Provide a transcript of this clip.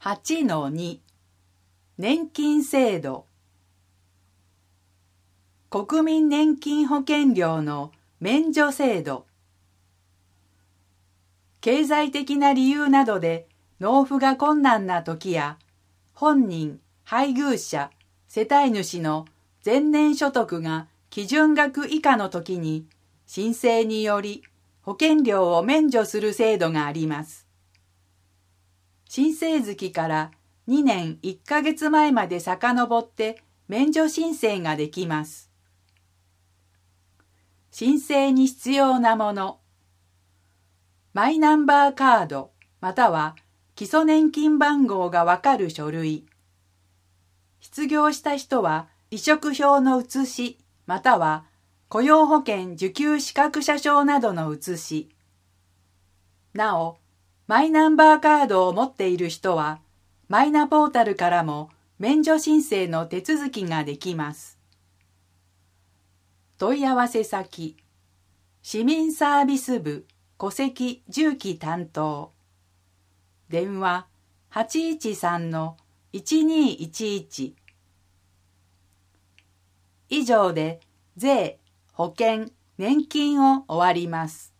8-2 年金制度。国民年金保険料の免除制度。経済的な理由などで納付が困難な時や、本人、配偶者、世帯主の前年所得が基準額以下の時に、申請により保険料を免除する制度があります。申請月から2年1ヶ月前まで遡って免除申請ができます。申請に必要なもの。マイナンバーカードまたは基礎年金番号がわかる書類。失業した人は離職票の写しまたは雇用保険受給資格者証などの写し。なお、マイナンバーカードを持っている人は、マイナポータルからも免除申請の手続きができます。問い合わせ先、市民サービス部戸籍住基担当。電話813-1211。以上で税、保険、年金を終わります。